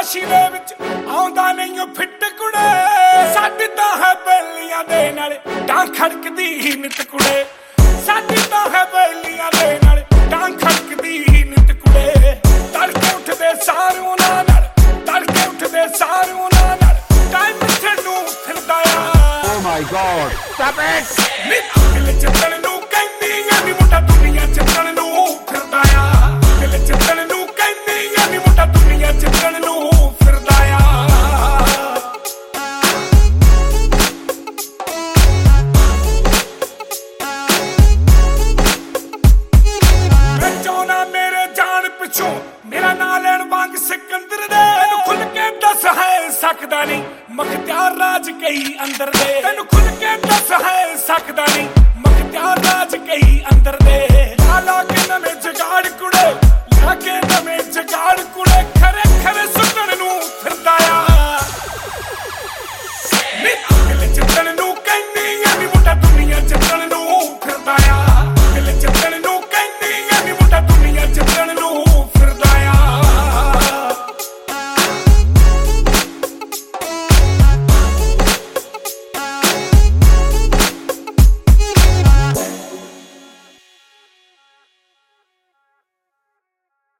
ਰਾਸ਼ੀ ਦੇ ਵਿੱਚ ਆਉਂਦਾ ਨਹੀਂ ਉਹ ਫਿੱਟ ਕੁੜੇ ਸਾਡੀ ਤਾਂ ਹੈ ਬੇਲੀਆਂ ਦੇ ਨਾਲ ਡਾਂ ਖੜਕਦੀ ਨਿਤ ਕੁੜੇ ਸਾਡੀ ਤਾਂ ਹੈ ਬੇਲੀਆਂ ਦੇ ਨਾਲ ਡਾਂ ਖੜਕਦੀ ਨਿਤ ਕੁੜੇ ਤੜਕੇ ਉੱਠਦੇ ਸਾਰ ਉਹਨਾਂ ਨਾਲ ਤੜਕੇ ਉੱਠਦੇ ਸਾਰ ਉਹਨਾਂ ਨਾਲ ਟਾਈਮ ਨੂੰ ਫਿਰਦਾ ਆ Oh my God, stop it! ਦਿਲ ਚੱਲਣ ਨੂੰ ਕਹਿੰਦੀ ਆ ਨੀ ਮੁੰਡਾ ਦੁਨੀਆ ਚੱਲਣ ਨੂੰ ਫਿਰਦਾ ਆ ਦਿਲ ਚੱਲਣ ਨੂੰ ਕਹਿੰਦੀ ਆ ਨੀ ਮੁੰਡਾ ਦੁਨੀਆ ਚੱਲਣ ਨੂੰ ਫਿਰਦਾ ਆ ਮੈਂ ਚਾਹੁੰਦਾ ਮੇਰੇ ਜਾਨ ਪਿੱਛੋਂ ਮੇਰਾ ਨਾਂ ਲੈਣ ਵਾਂਗ ਸਿਕੰਦਰ ਦੇ ਤੈਨੂੰ ਖੁੱਲ ਕੇ ਦੱਸ ਹੈ ਸਕਦਾ ਨਹੀਂ ਮਖਤਿਆਰ ਰਾਜ ਕਈ ਅੰਦਰ ਦੇ ਤੈਨੂੰ